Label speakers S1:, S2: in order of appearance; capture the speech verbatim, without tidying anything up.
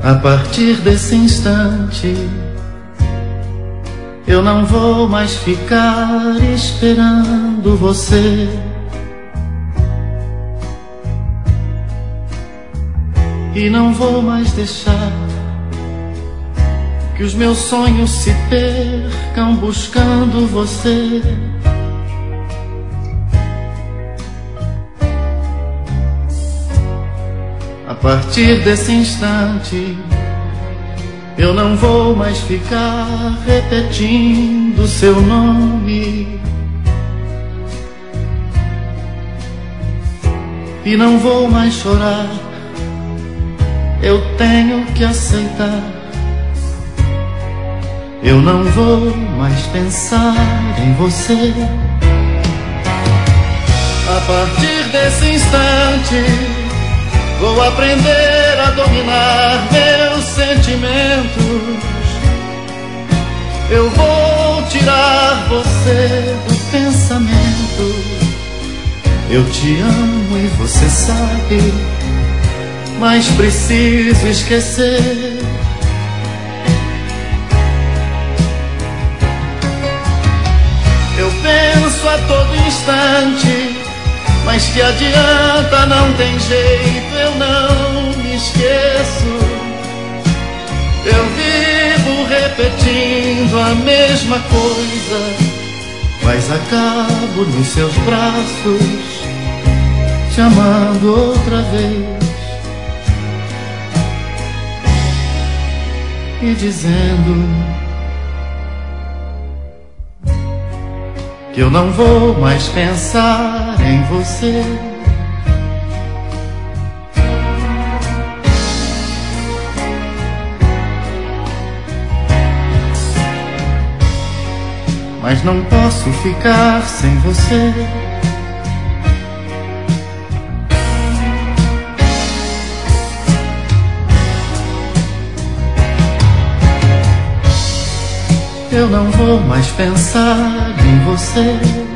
S1: A partir desse instante, eu não vou mais ficar esperando você. E não vou mais deixar que os meus sonhos se percam buscando você. A partir desse instante, eu não vou mais ficar repetindo seu nome. E não vou mais chorar, eu tenho que aceitar. Eu não vou mais pensar em você. A partir desse instante, vou aprender a dominar meus sentimentos. Eu vou tirar você do pensamento. Eu te amo e você sabe, mas preciso esquecer. Eu penso a todo instante, mas que adianta, não tem jeito, eu não me esqueço. Eu vivo repetindo a mesma coisa, mas acabo nos seus braços, te amando outra vez e dizendo que eu não vou mais pensar em você. Mas não posso ficar sem você. Eu não vou mais pensar em você.